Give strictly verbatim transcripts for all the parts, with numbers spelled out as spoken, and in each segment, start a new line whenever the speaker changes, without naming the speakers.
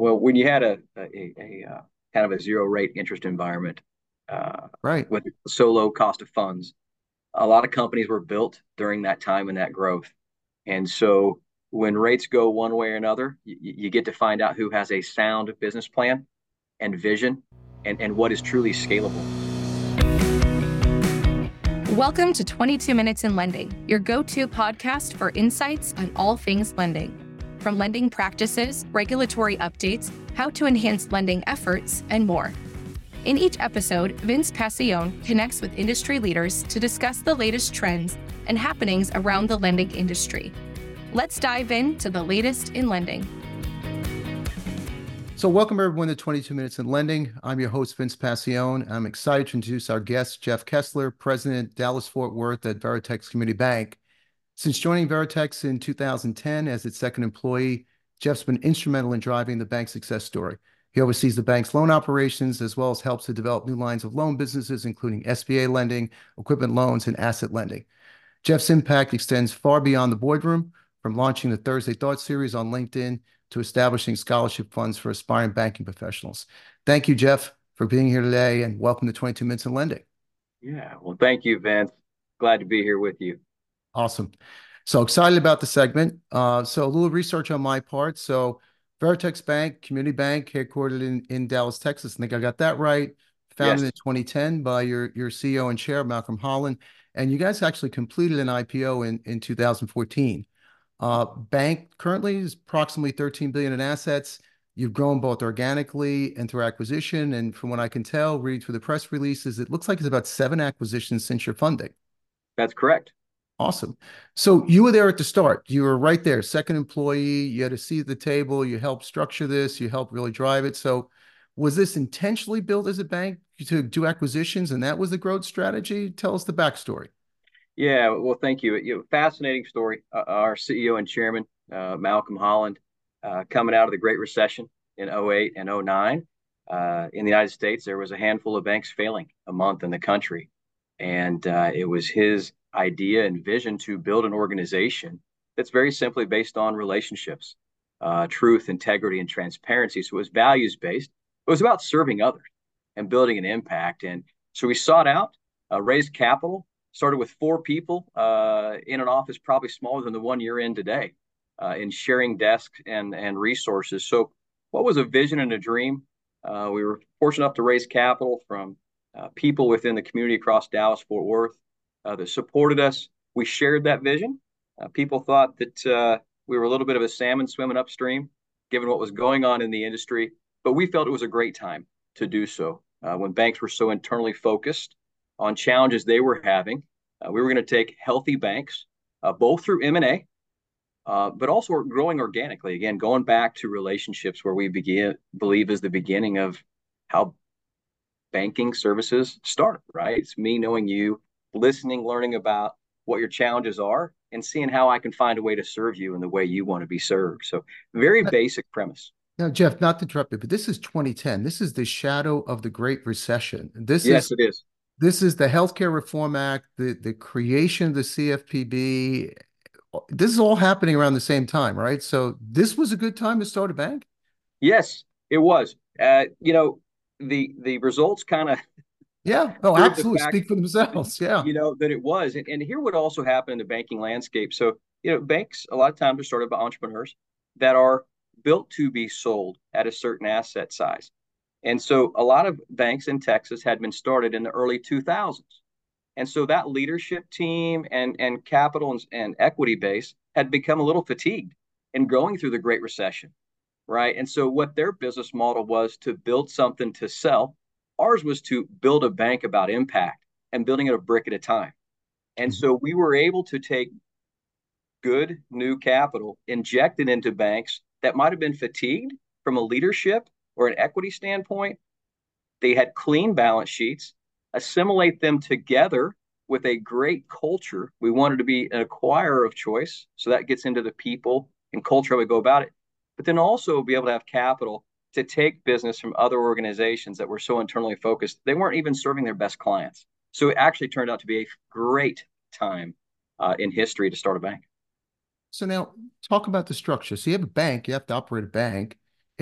Well, when you had a a, a, uh kind of a zero rate interest environment uh,
Right.
with so low cost of funds, a lot of companies were built during that time and that growth. And so when rates go one way or another, you, you get to find out who has a sound business plan and vision and, and what is truly scalable.
Welcome to twenty-two Minutes in Lending, your go-to podcast for insights on all things lending. From lending practices, regulatory updates, how to enhance lending efforts, and more. In each episode, Vince Passione connects with industry leaders to discuss the latest trends and happenings around the lending industry. Let's dive into the latest in lending.
So welcome everyone to twenty-two Minutes in Lending. I'm your host, Vince Passione. I'm excited to introduce our guest, Jeff Kessler, President, Dallas-Fort Worth at Veritex Community Bank. Since joining Veritex in two thousand ten as its second employee, Jeff's been instrumental in driving the bank's success story. He oversees the bank's loan operations as well as helps to develop new lines of loan businesses, including S B A lending, equipment loans, and asset lending. Jeff's impact extends far beyond the boardroom, from launching the Thursday Thought series on LinkedIn to establishing scholarship funds for aspiring banking professionals. Thank you, Jeff, for being here today, and welcome to twenty-two Minutes in Lending.
Yeah, well, thank you, Vince. Glad to be here with you.
Awesome. So excited about the segment. Uh, so a little research on my part. So Veritex Bank, community bank, headquartered in, in Dallas, Texas. I think I got that right. Founded
Yes,
in twenty ten by your, your C E O and chair, Malcolm Holland. And you guys actually completed an I P O in, in two thousand fourteen. Uh, bank currently is approximately thirteen billion dollars in assets. You've grown both organically and through acquisition. And from what I can tell, reading through the press releases, it looks like it's about seven acquisitions since your funding.
that's correct.
Awesome. So you were there at the start. You were right there, second employee. You had a seat at the table. You helped structure this. You helped really drive it. So was this intentionally built as a bank to do acquisitions, and that was the growth strategy? Tell us the backstory.
Yeah, well, thank you. You know, fascinating story. Uh, our C E O and chairman, uh, Malcolm Holland, uh, coming out of the Great Recession in oh eight and oh nine, uh, in the United States, there was a handful of banks failing a month in the country. And uh, it was his idea and vision to build an organization that's very simply based on relationships, uh, truth, integrity, and transparency. So it was values based. It was about serving others and building an impact. And so we sought out, uh, raised capital, started with four people uh, in an office probably smaller than the one you're in today, uh, in sharing desks and and resources. So what was a vision and a dream? Uh, we were fortunate enough to raise capital from uh, people within the community across Dallas Fort Worth uh, that supported us. We shared that vision. Uh, people thought that uh, we were a little bit of a salmon swimming upstream, given what was going on in the industry, but we felt it was a great time to do so. Uh, when banks were so internally focused on challenges they were having, uh, we were going to take healthy banks, uh, both through M and A, uh, but also growing organically. Again, going back to relationships where we begin, believe is the beginning of how banking services start, right? It's me knowing you, listening, learning about what your challenges are, and seeing how I can find a way to serve you in the way you want to be served. So, very basic premise.
Now, Jeff, not to interrupt you, but this is twenty ten. This is the shadow of the Great Recession. This
Yes,
is
it is.
this is the Healthcare Reform Act, the the creation of the C F P B. This is all happening around the same time, right? So this was a good time to start a bank.
Yes, it was. Uh, you know, the the results kind of
Yeah. Oh,
proved the
absolutely.
fact,
Speak for themselves. Yeah.
you know, that it was. And, and here what also happened in the banking landscape. So, you know, banks a lot of times are started by entrepreneurs that are built to be sold at a certain asset size. And so a lot of banks in Texas had been started in the early two thousands. And so that leadership team and, and capital and, and equity base had become a little fatigued in going through the Great Recession, right? And so what their business model was to build something to sell. Ours was to build a bank about impact and building it a brick at a time. And
Mhm.
so we were able to take good new capital, inject it into banks that might have been fatigued from a leadership or an equity standpoint. They had clean balance sheets, assimilate them together with a great culture. We wanted to be an acquirer of choice. So that gets into the people and culture how we go about it. But then also be able to have capital to take business from other organizations that were so internally focused. They weren't even serving their best clients. So it actually turned out to be a great time uh, in history to start a bank.
So now talk about the structure. So you have a bank, you have to operate a bank.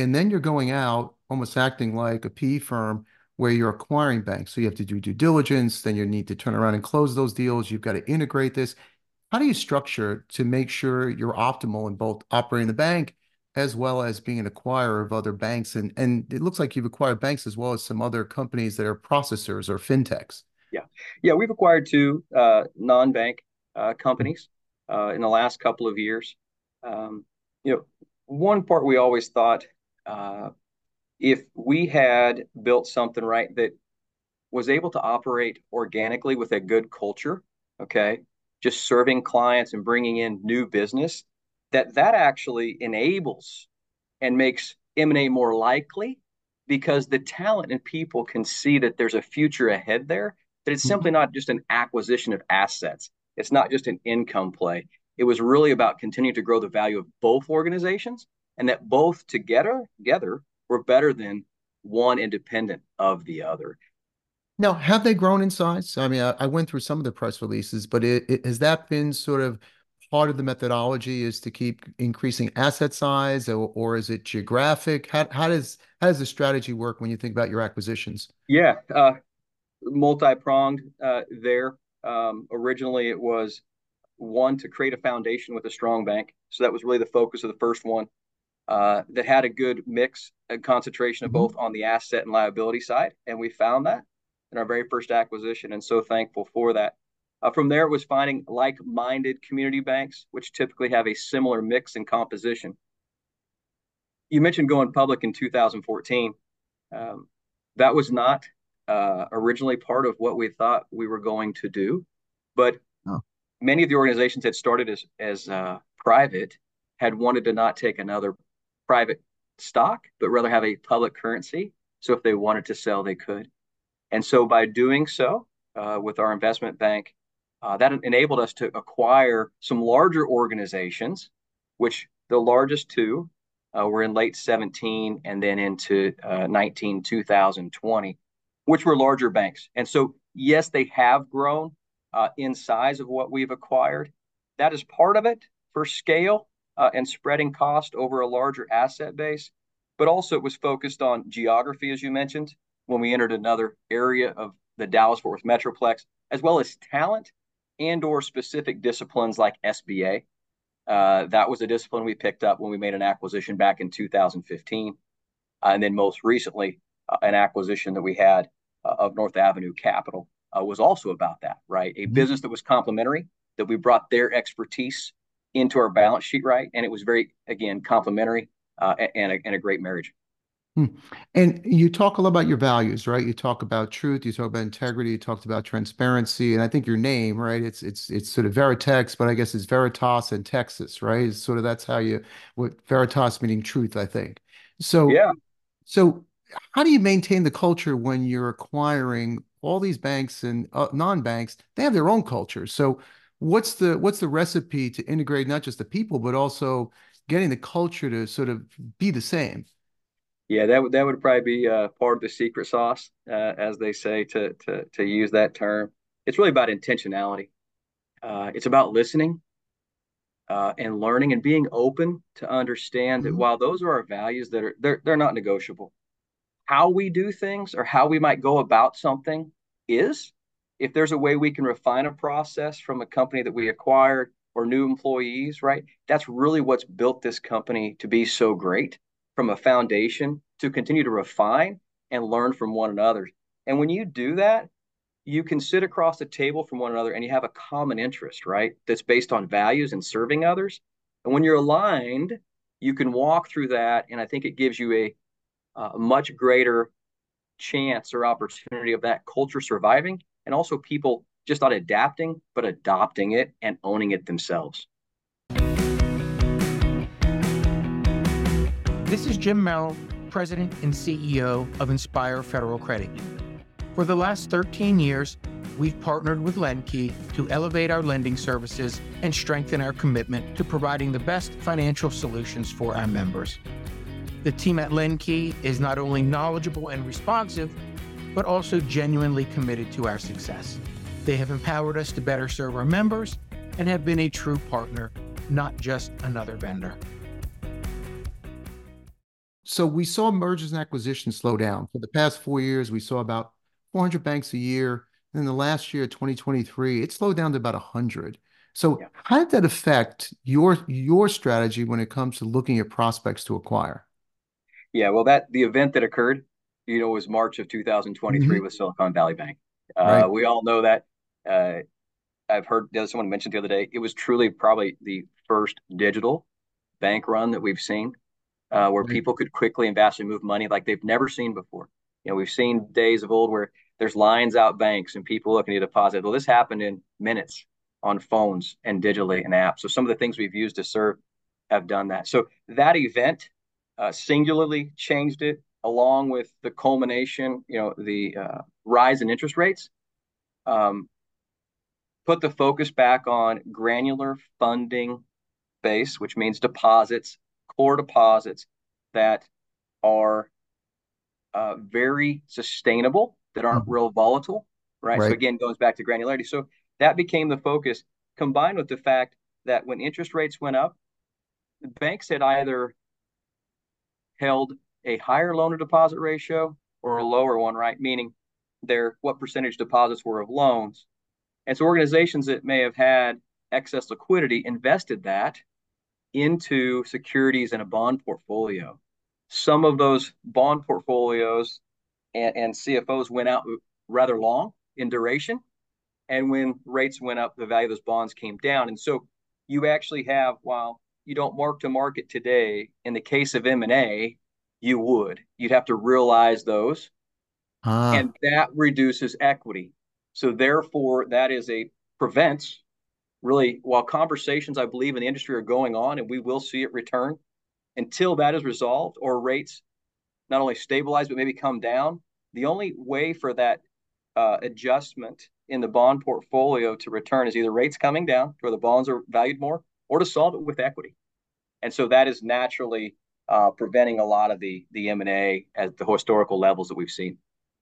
and then you're going out almost acting like a P E firm where you're acquiring banks. So you have to do due diligence, then you need to turn around and close those deals. You've got to integrate this. How do you structure to make sure you're optimal in both operating the bank as well as being an acquirer of other banks? And, and it looks like you've acquired banks as well as some other companies that are processors or fintechs.
Yeah. Yeah. We've acquired two uh, non-bank uh, companies uh, in the last couple of years. Um, you know, one part we always thought uh, if we had built something right that was able to operate organically with a good culture, okay, just serving clients and bringing in new business, that that actually enables and makes M and A more likely because the talent and people can see that there's a future ahead there, that it's simply not just an acquisition of assets. It's not just an income play. It was really about continuing to grow the value of both organizations, and that both together, together were better than one independent of the other.
Now, have they grown in size? I mean, I, I went through some of the press releases, but it, it, has that been sort of part of the methodology is to keep increasing asset size, or, or is it geographic? How, how does how does the strategy work when you think about your acquisitions?
Yeah, uh, multi-pronged uh, there. Um, originally, it was one, to create a foundation with a strong bank. So that was really the focus of the first one, uh, that had a good mix and concentration of
Mm-hmm.
both on the asset and liability side. And we found that in our very first acquisition, and so thankful for that. Uh, from there, it was finding like-minded community banks, which typically have a similar mix and composition. You mentioned going public in two thousand fourteen. Um, that was not uh, originally part of what we thought we were going to do, but
Oh.
many of the organizations that started as, as uh, private had wanted to not take another private stock, but rather have a public currency. So if they wanted to sell, they could. And so by doing so uh, with our investment bank, uh, that enabled us to acquire some larger organizations, which the largest two uh, were in late seventeen and then into uh, nineteen, two thousand twenty, which were larger banks. And so, yes, they have grown uh, in size of what we've acquired. That is part of it for scale uh, and spreading cost over a larger asset base. But also it was focused on geography, as you mentioned, when we entered another area of the Dallas-Fort Worth Metroplex, as well as talent and or specific disciplines like S B A. Uh, that was a discipline we picked up when we made an acquisition back in two thousand fifteen. Uh, and then most recently, uh, an acquisition that we had uh, of North Avenue Capital uh, was also about that, right? A mm-hmm. business that was complementary, that we brought their expertise into our balance sheet, right? And it was very, again, complementary uh, and, a, and a great marriage.
Hmm. And you talk a lot about your values, right? You talk about truth, you talk about integrity, you talked about transparency, and I think your name, right? It's it's it's sort of Veritex, but I guess it's Veritas and Texas, right? It's sort of that's how you what Veritas meaning truth, I think. So
yeah.
So how do you maintain the culture when you're acquiring all these banks and uh, non-banks? They have their own culture. So what's the what's the recipe to integrate not just the people, but also getting the culture to sort of be the same?
Yeah, that would that would probably be uh, part of the secret sauce, uh, as they say, to to to use that term. It's really about intentionality. Uh, it's about listening uh, and learning and being open to understand mm-hmm. that while those are our values, that are they're they're not negotiable. How we do things or how we might go about something is. If there's a way we can refine a process from a company that we acquired or new employees, right? That's really what's built this company to be so great. From a foundation to continue to refine and learn from one another. And when you do that, you can sit across the table from one another and you have a common interest, right? That's based on values and serving others. And when you're aligned, you can walk through that. And I think it gives you a, a much greater chance or opportunity of that culture surviving, and also people just not adapting, but adopting it and owning it themselves.
This is Jim Merrill, President and C E O of Inspire Federal Credit. For the last thirteen years, we've partnered with LendKey to elevate our lending services and strengthen our commitment to providing the best financial solutions for our members. The team at LendKey is not only knowledgeable and responsive, but also genuinely committed to our success. They have empowered us to better serve our members and have been a true partner, not just another vendor.
so we saw mergers and acquisitions slow down. For the past four years, we saw about four hundred banks a year. And then the last year, twenty twenty-three, it slowed down to about one hundred. So
Yeah.
how did that affect your your strategy when it comes to looking at prospects to acquire?
Yeah, well, that the event that occurred, you know, was March of two thousand twenty-three
Hmm.
with Silicon Valley Bank. Uh,
Right.
we all know that. Uh, I've heard someone mentioned the other day, it was truly probably the first digital bank run that we've seen, uh, where
Right.
people could quickly and vastly move money like they've never seen before. You know, we've seen days of old where there's lines out banks and people looking to deposit. Well, this happened in minutes on phones and digitally and apps. So some of the things we've used to serve have done that. So that event uh, singularly changed it, along with the culmination, you know, the uh, rise in interest rates. Um, Put the focus back on granular funding base, which means deposits, core deposits that are uh, very sustainable, that aren't
Mhm.
real volatile, right? So
Right.
again, goes back to granularity. So that became the focus, combined with the fact that when interest rates went up, the banks had either held a higher loan to deposit ratio or a lower one, right? Meaning their what percentage deposits were of loans. And so organizations that may have had excess liquidity invested that into securities and a bond portfolio. Some of those bond portfolios and, and C F Os went out rather long in duration. And when rates went up, the value of those bonds came down. And so you actually have, while you don't mark to market today, in the case of M and A, you would. You'd have to realize those,
Ah,
and that reduces equity. So therefore, that is a prevents really, while conversations I believe in the industry are going on, and we will see it return, until that is resolved or rates not only stabilize but maybe come down. The only way for that uh, adjustment in the bond portfolio to return is either rates coming down where the bonds are valued more, or to solve it with equity. And so that is naturally uh, preventing a lot of the the M and A at the historical levels that we've seen.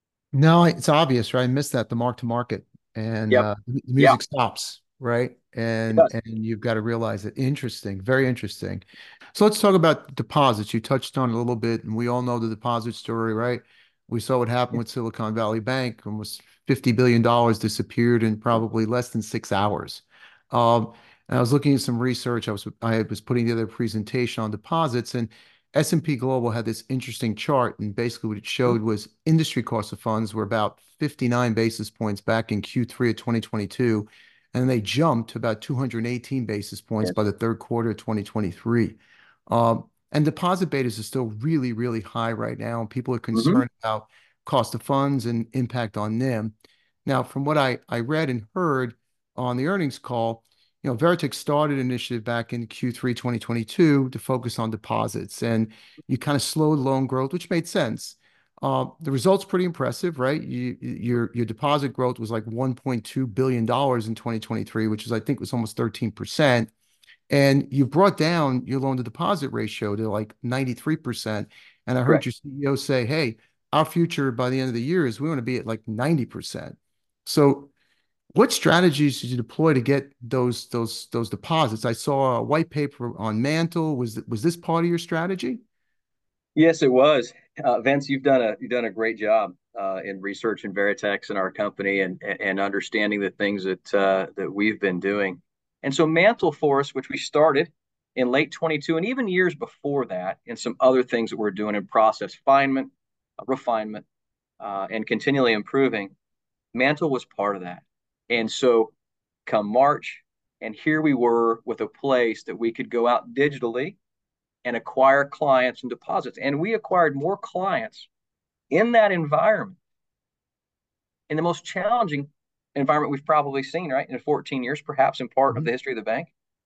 no, it's obvious, right? I missed that, the mark to market, and
Yep.
uh, the
Yeah.
music stops, right? And
Yes.
and you've got to realize it. Interesting, very interesting. So let's talk about deposits. You touched on it a little bit, and we all know the deposit story, right? We saw what happened with Silicon Valley Bank. Almost fifty billion dollars disappeared in probably less than six hours. Um, and I was looking at some research. I was I was putting together a presentation on deposits, and S and P Global had this interesting chart, and basically what it showed was industry cost of funds were about fifty-nine basis points back in Q three of twenty twenty-two, and they jumped to about two hundred eighteen basis points
Yes.
by the third quarter of twenty twenty-three. Um, and deposit betas are still really, really high right now, and people are
Mm-hmm.
concerned about cost of funds and impact on N I M. Now, from what I, I read and heard on the earnings call, you know, Veritex started an initiative back in Q three twenty twenty-two to focus on deposits, and you kind of slowed loan growth, which made sense. Uh, the results pretty impressive, right? You, your your deposit growth was like one point two billion dollars in twenty twenty-three, which is I think was almost thirteen percent. And you brought down your loan to deposit ratio to like ninety-three percent. And I heard
Correct.
your C E O say, hey, our future by the end of the year is we want to be at like ninety percent. So what strategies did you deploy to get those those those deposits? I saw a white paper on Mantle. Was was this part of your strategy?
Yes, it was. Uh, Vince, you've done a you've done a great job uh, in researching Veritex and our company, and and understanding the things that uh, that we've been doing. And so Mantle Force, which we started in late twenty-two, and even years before that, and some other things that we're doing in process refinement, uh, refinement, uh, and continually improving. Mantle was part of that. And so come March, and here we were with a place that we could go out digitally and acquire clients and deposits. And we acquired more clients in that environment, in the most challenging environment we've probably seen, right? In fourteen years, perhaps in part of
Mhm.
the history of the bank.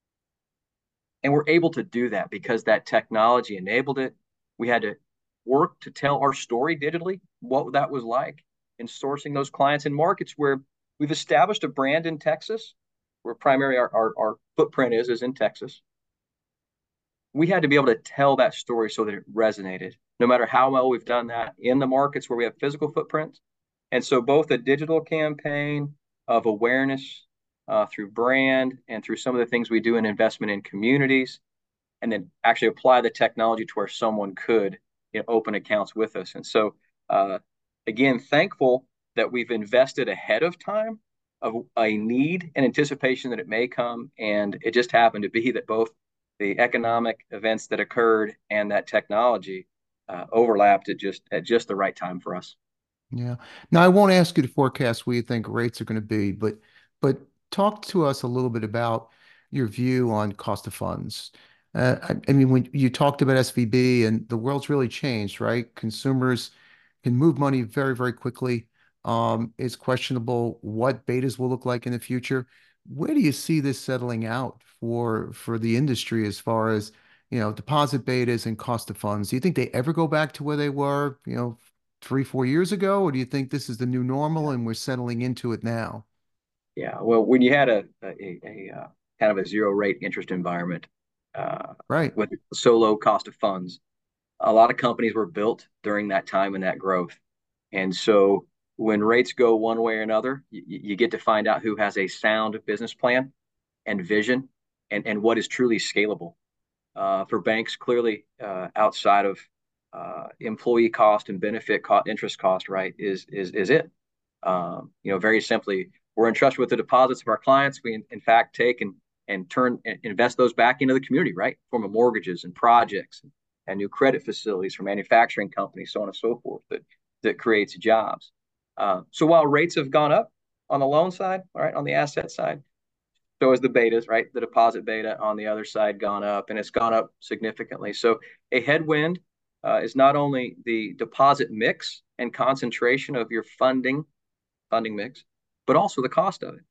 And we're able to do that because that technology enabled it. We had to work to tell our story digitally, what that was like in sourcing those clients in markets where we've established a brand in Texas, where primarily our, our, our footprint is, is in Texas. We had to be able to tell that story so that it resonated, no matter how well we've done that in the markets where we have physical footprints. And so both a digital campaign of awareness uh, through brand and through some of the things we do in investment in communities, and then actually apply the technology to where someone could you know, open accounts with us. And so, uh, again, thankful that we've invested ahead of time of a need and anticipation that it may come. And it just happened to be that both the economic events that occurred and that technology uh, overlapped at just at just the right time for us.
Yeah. Now, I won't ask you to forecast where you think rates are going to be, but but talk to us a little bit about your view on cost of funds. Uh, I, I mean, when you talked about S V B and the world's really changed, right? Consumers can move money very, very quickly. Um, it's questionable what betas will look like in the future. Where do you see this settling out for for the industry as far as, you know, deposit betas and cost of funds? Do you think they ever go back to where they were, you know, three, four years ago, or do you think this is the new normal and we're settling into it now?
Yeah, well, when you had a a, a, uh, kind of a zero rate interest environment uh,
Right.
with so low cost of funds, a lot of companies were built during that time and that growth. And so when rates go one way or another, you, you get to find out who has a sound business plan and vision and, and what is truly scalable. Uh, for banks, clearly uh, outside of uh, employee cost and benefit cost, interest cost, right, is is is it. Um, you know, very simply, we're entrusted with the deposits of our clients. We, in, in fact, take and and turn and invest those back into the community, right, form of mortgages and projects and, and new credit facilities for manufacturing companies, so on and so forth, that that creates jobs. Uh, so while rates have gone up on the loan side, all right, on the asset side, so has the betas, right? The deposit beta on the other side gone up, and it's gone up significantly. So a headwind uh, is not only the deposit mix and concentration of your funding funding mix, but also the cost of it.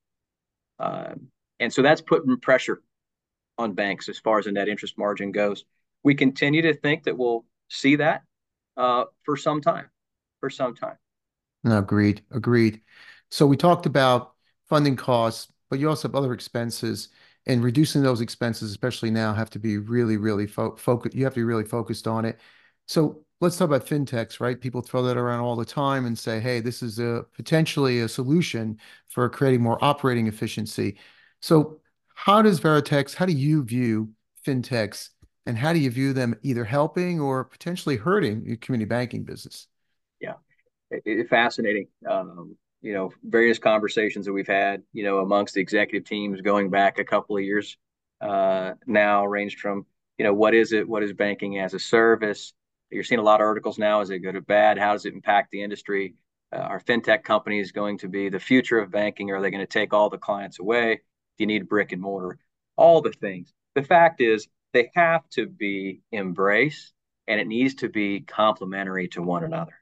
Um, and so that's putting pressure on banks as far as the net interest margin goes. We continue to think that we'll see that uh, for some time, for some time.
No, agreed. Agreed. So we talked about funding costs, but you also have other expenses, and reducing those expenses, especially now, have to be really, really fo focused. You have to be really focused on it. So let's talk about fintechs, right? People throw that around all the time and say, hey, this is a potentially a solution for creating more operating efficiency. So how does Veritex, how do you view fintechs, and how do you view them either helping or potentially hurting your community banking business?
Yeah, it, it, fascinating. Um, you know, various conversations that we've had, you know, amongst the executive teams going back a couple of years uh, now, ranged from, you know, what is it? What is banking as a service? You're seeing a lot of articles now. Is it good or bad? How does it impact the industry? Uh, are fintech companies going to be the future of banking? Or are they going to take all the clients away? Do you need brick and mortar? All the things. The fact is, they have to be embraced, and it needs to be complementary to one another.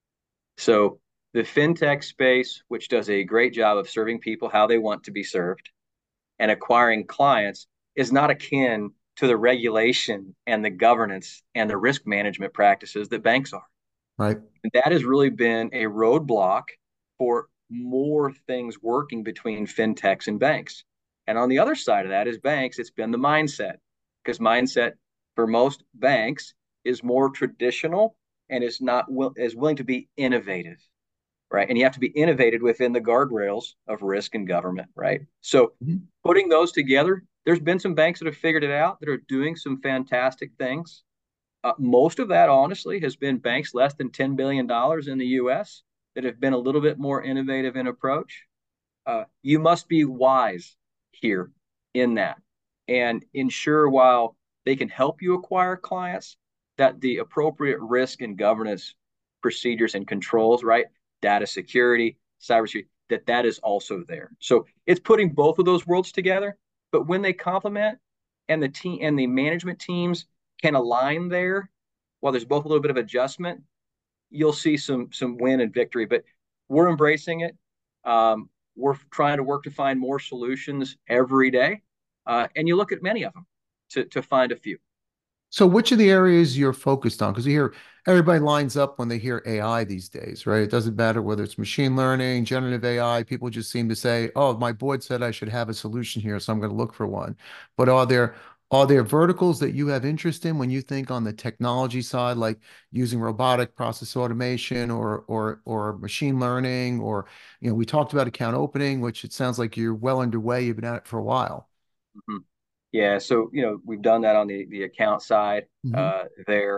So the fintech space, which does a great job of serving people how they want to be served and acquiring clients, is not akin to the regulation and the governance and the risk management practices that banks are.
Right.
And that has really been a roadblock for more things working between fintechs and banks. And on the other side of that is banks, it's been the mindset, because mindset for most banks is more traditional and is not will, is willing to be innovative, right? And you have to be innovated within the guardrails of risk and government, right? So mm-hmm. putting those together, there's been some banks that have figured it out that are doing some fantastic things. Uh, most of that, honestly, has been banks less than ten billion dollars in the U S that have been a little bit more innovative in approach. Uh, you must be wise here in that and ensure while they can help you acquire clients, that the appropriate risk and governance procedures and controls, right? Data security, cybersecurity, that that is also there. So it's putting both of those worlds together. But when they complement and the team and the management teams can align there, while there's both a little bit of adjustment, you'll see some some win and victory. But we're embracing it. Um, we're trying to work to find more solutions every day. Uh, and you look at many of them to, to find a few.
So which of the areas you're focused on? Because you hear everybody lines up when they hear A I these days, right? It doesn't matter whether it's machine learning, generative A I. People just seem to say, oh, my board said I should have a solution here, so I'm going to look for one. But are there are there verticals that you have interest in when you think on the technology side, like using robotic process automation or or or machine learning, or, you know, we talked about account opening, which it sounds like you're well underway. You've been at it for a while.
Mm-hmm. Yeah, so, you know, we've done that on the, the account side mm-hmm. uh, there.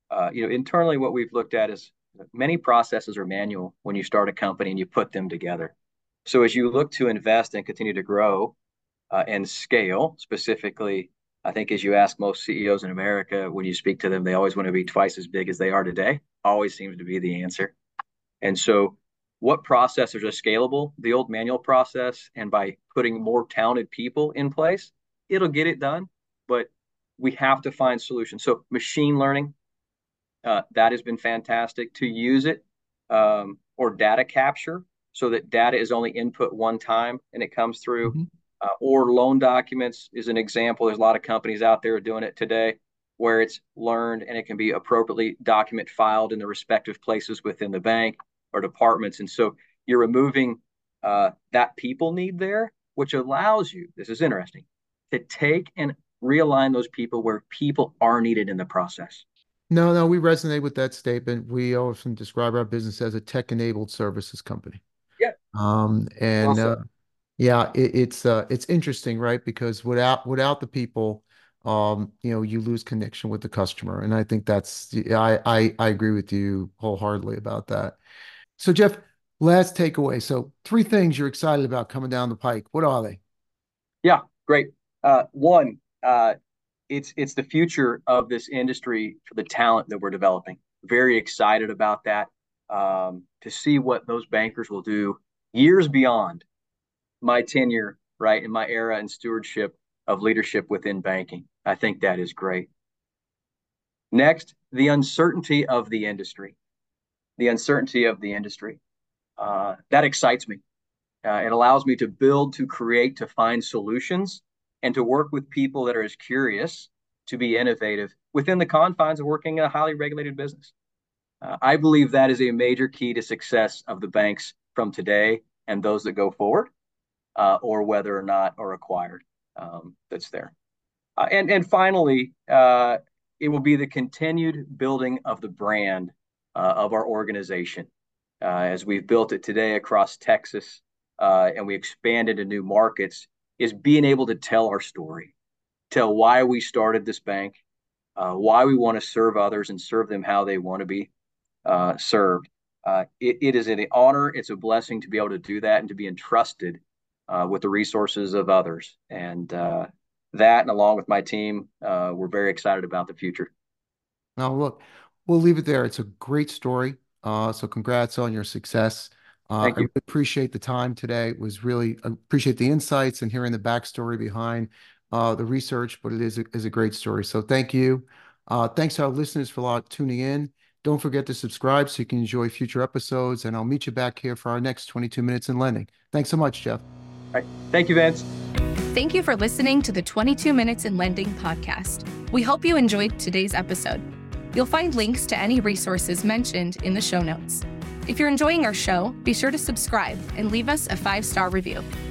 uh, you know, internally, what we've looked at is many processes are manual when you start a company and you put them together. So as you look to invest and continue to grow uh, and scale, specifically, I think as you ask most C E Os in America, when you speak to them, they always want to be twice as big as they are today. Always seems to be the answer. And so what processes are scalable? The old manual process, and by putting more talented people in place, it'll get it done, but we have to find solutions. So machine learning, uh, that has been fantastic to use it, um, or data capture, so that data is only input one time and it comes through. Mm-hmm. Uh, or loan documents is an example. There's a lot of companies out there doing it today where it's learned and it can be appropriately document filed in the respective places within the bank or departments. And so you're removing uh, that people need there, which allows you, this is interesting, to take and realign those people where people are needed in the process.
No, no, we resonate with that statement. We often describe our business as a tech-enabled services company.
Yeah.
Um, and awesome. uh, yeah, it, it's uh, it's interesting, right? Because without without the people, um, you know, you lose connection with the customer. And I think that's, I, I, I agree with you wholeheartedly about that. So Jeff, last takeaway. So three things you're excited about coming down the pike. What are they?
Yeah, great. Uh, one, uh, it's it's the future of this industry for the talent that we're developing. Very excited about that. Um, to see what those bankers will do years beyond my tenure, right, in my era and stewardship of leadership within banking. I think that is great. Next, the uncertainty of the industry. The uncertainty of the industry. Uh, that excites me. Uh, it allows me to build, to create, to find solutions, and to work with people that are as curious, to be innovative within the confines of working in a highly regulated business. Uh, I believe that is a major key to success of the banks from today and those that go forward, uh, or whether or not are acquired. Um, that's there. Uh, and, and finally, uh, it will be the continued building of the brand uh, of our organization. Uh, as we've built it today across Texas, uh, and we expanded to new markets, is being able to tell our story, tell why we started this bank, uh, why we want to serve others and serve them how they want to be uh, served. Uh, it, it is an honor, it's a blessing to be able to do that and to be entrusted uh, with the resources of others. And uh, that, and along with my team, uh, we're very excited about the future.
Now, look, we'll leave it there. It's a great story. Uh, so congrats on your success. Uh,
Thank you.
I really appreciate the time today. It was really, I appreciate the insights and hearing the backstory behind uh, the research, but it is a, is a great story. So thank you. Uh, thanks to our listeners for a lot tuning in. Don't forget to subscribe so you can enjoy future episodes, and I'll meet you back here for our next twenty-two minutes in lending. Thanks so much, Jeff.
All right. Thank you, Vince.
Thank you for listening to the twenty-two minutes in Lending podcast. We hope you enjoyed today's episode. You'll find links to any resources mentioned in the show notes. If you're enjoying our show, be sure to subscribe and leave us a five-star review.